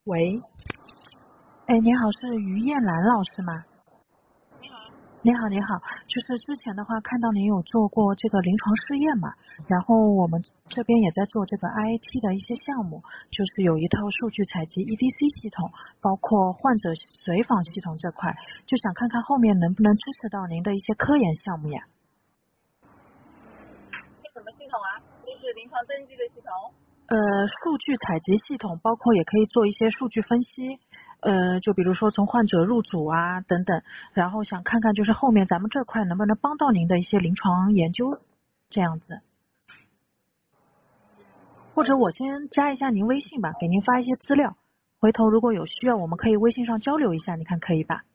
喂，哎，你好，是于艳兰老师吗？你好，你好，就是之前的话看到您有做过这个临床试验嘛，然后我们这边也在做这个 IAT 的一些项目，就是有一套数据采集 EDC 系统，包括患者随访系统这块，就想看看后面能不能支持到您的一些科研项目呀。 是什么系统啊？就是临床登记的系统。 数据采集系统，包括也可以做一些数据分析，就比如说从患者入组啊等等，然后想看看就是后面咱们这块能不能帮到您的一些临床研究这样子，或者我先加一下您微信吧，给您发一些资料，回头如果有需要，我们可以微信上交流一下，你看可以吧？